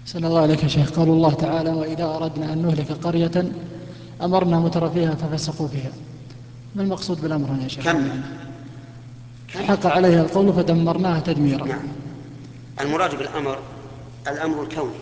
أحسن الله عليك يا شيخ. قال الله تعالى: وإذا أردنا أن نهلك قرية أمرنا مترفيها ففسقوا فيها. ما المقصود بالأمر هنا يا شيخ؟ كم حق عليها القول فدمرناها تدميرا. نعم. المراد بالأمر الأمر الكوني،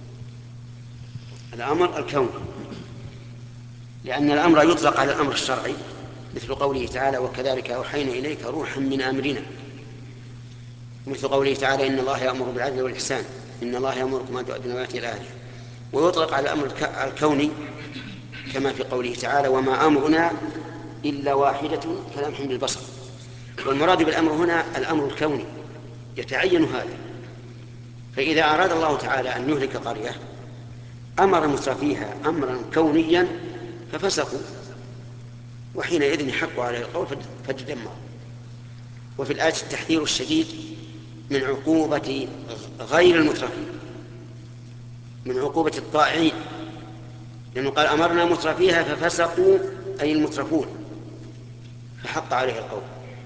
الأمر الكوني، لأن الأمر يطلق على الأمر الشرعي، مثل قوله تعالى: وكذلك أوحينا إليك روحا من أمرنا، مثل قوله تعالى: إن الله يأمر بالعدل والإحسان، إن الله يأمركم أن تؤدوا الأمانات إلى أهلها. ويطلق على الأمر الكوني كما في قوله تعالى: وما أمرنا إلا واحدة كلمح بالبصر. والمراد بالأمر هنا الأمر الكوني، يتعين هذا. فإذا أراد الله تعالى أن يهلك قرية أمر مترفيها أمرا كونيا ففسقوا، وحينئذ يحق عليه القول فتدمر. وفي الآية التحذير الشديد من عقوبة غير المترفين، من عقوبة الطائعين، لأنه قال: أمرنا مترفيها ففسقوا، أي المترفون، فحق عليه القول.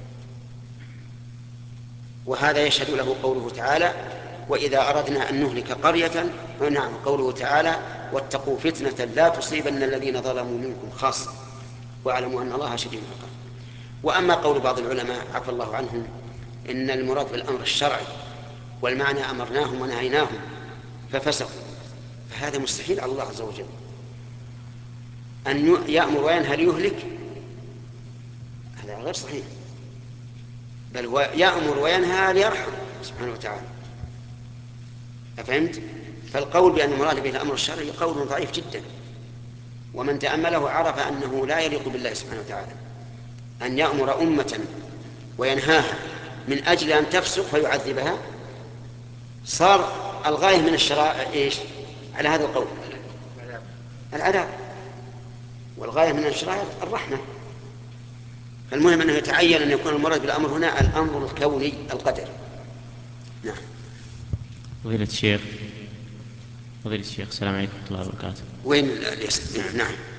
وهذا يشهد له قوله تعالى: وإذا أردنا أن نهلك قرية. نعم، قوله تعالى: واتقوا فتنة لا تصيبن الذين ظلموا منكم خاصة واعلموا أن الله شديد العقاب. وأما قول بعض العلماء عفى الله عنهم إن المراد بالأمر الشرعي والمعنى أمرناهم ونهيناهم ففسقوا، فهذا مستحيل على الله عز وجل أن يأمر وينهى ليهلك، هذا غير صحيح، بل هو يأمر وينهى ليرحم سبحانه وتعالى. أفهمت؟ فالقول بأن المراد به الأمر الشرعي قول ضعيف جدا، ومن تأمله عرف أنه لا يليق بالله سبحانه وتعالى أن يأمر أمة وينهاها من أجل أن تفسق فيعذبها. صار الغاية من الشرائع إيش على هذا القول؟ العذاب. والغاية من الشرائع الرحمة. فالمهم أنه يتعين أن يكون المراد بالأمر هنا الأمر الكوني القدر. نعم. فضيلة الشيخ، فضيلة الشيخ، السلام عليكم ورحمة الله وبركاته. وين اليسر؟ نعم.